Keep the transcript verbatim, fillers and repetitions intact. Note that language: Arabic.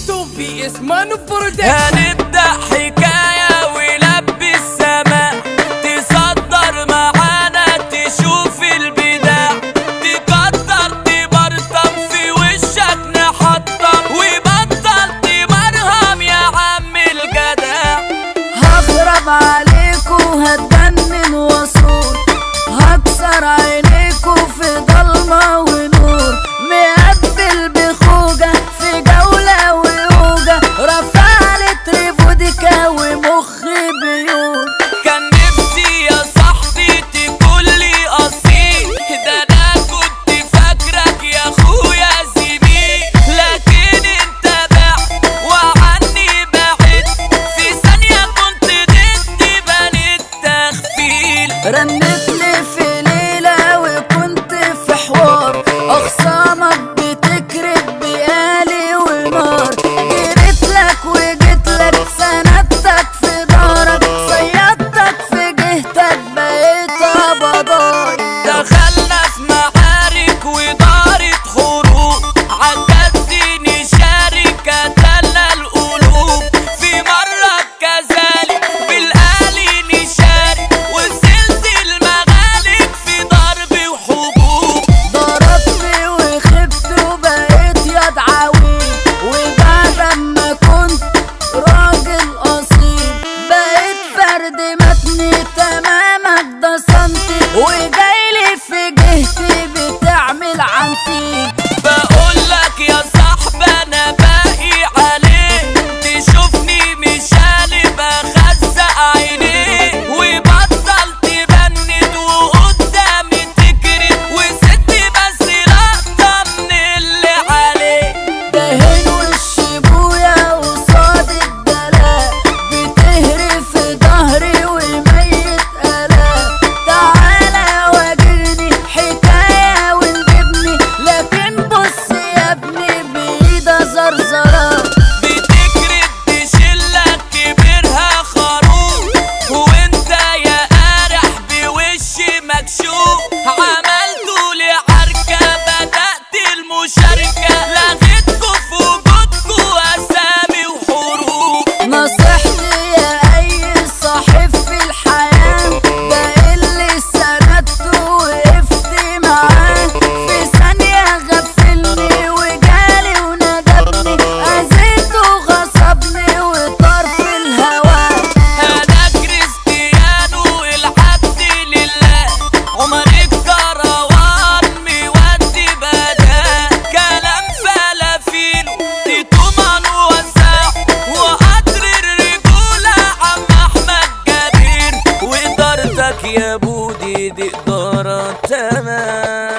تيتو في اسمانو برودكشن. هنبدأ حكاية ولبي السماء، تصدر معانا تشوف البداع، تقدر تبرطم في وشك نحطم، وبطل تمرهم يا عم الجدع. هخرب عليكو هتجنن واصول، هكسر عينيكو في ضلمة ونور، مقبل بخوجة في جولة ويوجة، رفعلي تريفوديكا ومخي بيور. كان نفسي يا صاحبي تقولي أصيل، ده أنا كنت فاكرك يا أخويا زميل، لكن أنت بعت وعني بعدت، في ثانية كنت ضدي بنيت تخفيل. رنتلي في ليلة وكنت في حوار، أخصامك بتكرب بقالي ونار، جريتلك وجيتلك سندتك في دارك، صيادتك في جهتك بقيت أبضاي. دخلنا في معارك ودارت حروب، عالجد نشارك قتلنا القلوب، في مرة كذلك بالآلي نشارك، وصلت المغالب في ضرب وحبوب. ضربتني وخبت وبقيت يد عويل، وبعد ما كنت راجل أصيل بقيت فرد متني تمامك ده سنتي، وجايلي في جهتي بتعمل عنتي. بقولك يا صاحبي أنا باقي عليه، تشوفني مش قالب أخزق عينيه، وبطل تبند وقدامي تكرم، وست بس لقطة من اللي عليه. دهن وش بويا قصاد الدلاء، بتهري في ظهري وميت آلاء، تعالى واجرني حكاية ونجبني، لكن بص يا ابني بإيدها زرزرة، بتكرد تشلك كبرها خروف، وانت يا قارح بوش مكشوف، عملتوا لي عركة بدأت المشاركة، لغيتكوا في وجودكوا أسامي وحروف. نصيحتي يا أي صاحب في الحياة، ده اللي سندته وقفت معاه، في ثانية غفلني وجالي وندبني، أذيته غصبني وطار في الهوا. أنا كريستيانو العبد لله، عمر الكروان مودي بداه، كلام فلافيلو تيتومان وساع، وقطر الرجولة عم أحمد جبير، وإدارتك يا بودي دي إدارة تمام.